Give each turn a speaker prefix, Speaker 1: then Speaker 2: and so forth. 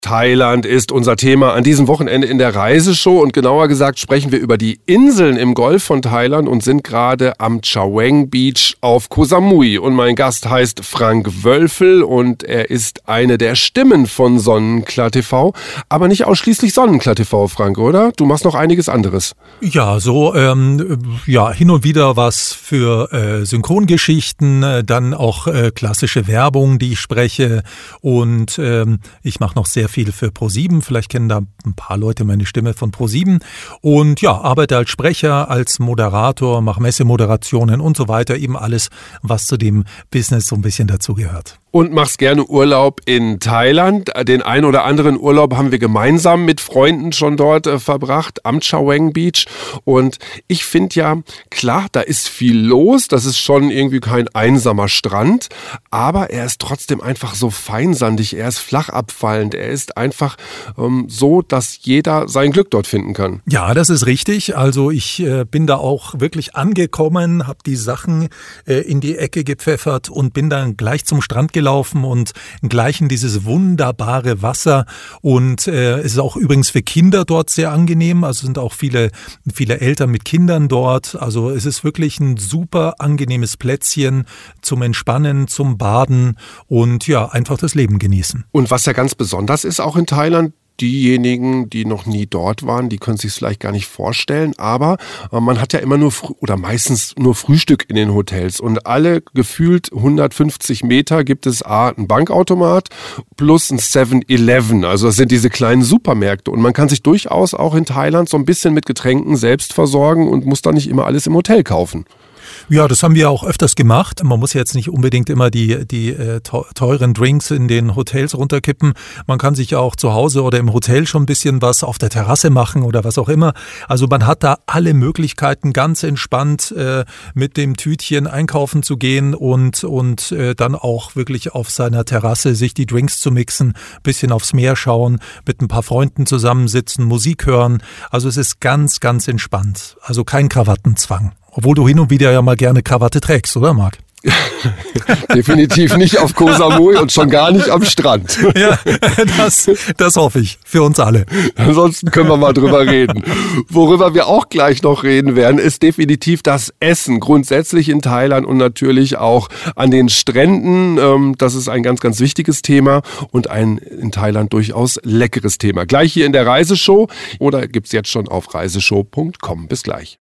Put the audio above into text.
Speaker 1: Thailand ist unser Thema an diesem Wochenende in der Reiseshow und genauer gesagt sprechen wir über die Inseln im Golf von Thailand und sind gerade am Chaweng Beach auf Koh Samui. Und mein Gast heißt Frank Wölfel und er ist eine der Stimmen von Sonnenklar TV, aber nicht ausschließlich Sonnenklar TV, Frank, oder? Du machst noch einiges anderes.
Speaker 2: Ja, so hin und wieder was für Synchrongeschichten, dann auch klassische Werbung, die ich spreche und ich mache noch sehr viel für ProSieben. Vielleicht kennen da ein paar Leute meine Stimme von ProSieben. Und ja, arbeite als Sprecher, als Moderator, mache Messemoderationen und so weiter. Eben alles, was zu dem Business so ein bisschen dazugehört.
Speaker 1: Und machst gerne Urlaub in Thailand. Den einen oder anderen Urlaub haben wir gemeinsam mit Freunden schon dort verbracht, am Chaweng Beach. Und ich finde ja, klar, da ist viel los. Das ist schon irgendwie kein einsamer Strand. Aber er ist trotzdem einfach so feinsandig. Er ist flach abfallend. Er ist einfach so, dass jeder sein Glück dort finden kann.
Speaker 2: Ja, das ist richtig. Also ich bin da auch wirklich angekommen, habe die Sachen in die Ecke gepfeffert und bin dann gleich zum Strand gelaufen und gleich in dieses wunderbare Wasser. Und es ist auch übrigens für Kinder dort sehr angenehm. Also sind auch viele Eltern mit Kindern dort. Also es ist wirklich ein super angenehmes Plätzchen zum Entspannen, zum Baden und ja, einfach das Leben genießen.
Speaker 1: Und was ja ganz besonders ist auch in Thailand, diejenigen, die noch nie dort waren, die können sich es vielleicht gar nicht vorstellen, aber man hat ja immer nur meistens nur Frühstück in den Hotels und alle gefühlt 150 Meter gibt es einen Bankautomat plus ein 7-Eleven, also das sind diese kleinen Supermärkte und man kann sich durchaus auch in Thailand so ein bisschen mit Getränken selbst versorgen und muss da nicht immer alles im Hotel kaufen.
Speaker 2: Ja, das haben wir auch öfters gemacht. Man muss jetzt nicht unbedingt immer die teuren Drinks in den Hotels runterkippen. Man kann sich auch zu Hause oder im Hotel schon ein bisschen was auf der Terrasse machen oder was auch immer. Also man hat da alle Möglichkeiten, ganz entspannt mit dem Tütchen einkaufen zu gehen und dann auch wirklich auf seiner Terrasse sich die Drinks zu mixen, bisschen aufs Meer schauen, mit ein paar Freunden zusammensitzen, Musik hören. Also es ist ganz, ganz entspannt. Also kein Krawattenzwang. Obwohl du hin und wieder ja mal gerne Krawatte trägst, oder Marc?
Speaker 1: Definitiv nicht auf Koh Samui und schon gar nicht am Strand.
Speaker 2: Ja, das hoffe ich. Für uns alle.
Speaker 1: Ansonsten können wir mal drüber reden. Worüber wir auch gleich noch reden werden, ist definitiv das Essen. Grundsätzlich in Thailand und natürlich auch an den Stränden. Das ist ein ganz, ganz wichtiges Thema und ein in Thailand durchaus leckeres Thema. Gleich hier in der Reiseshow oder gibt's jetzt schon auf reiseshow.com. Bis gleich.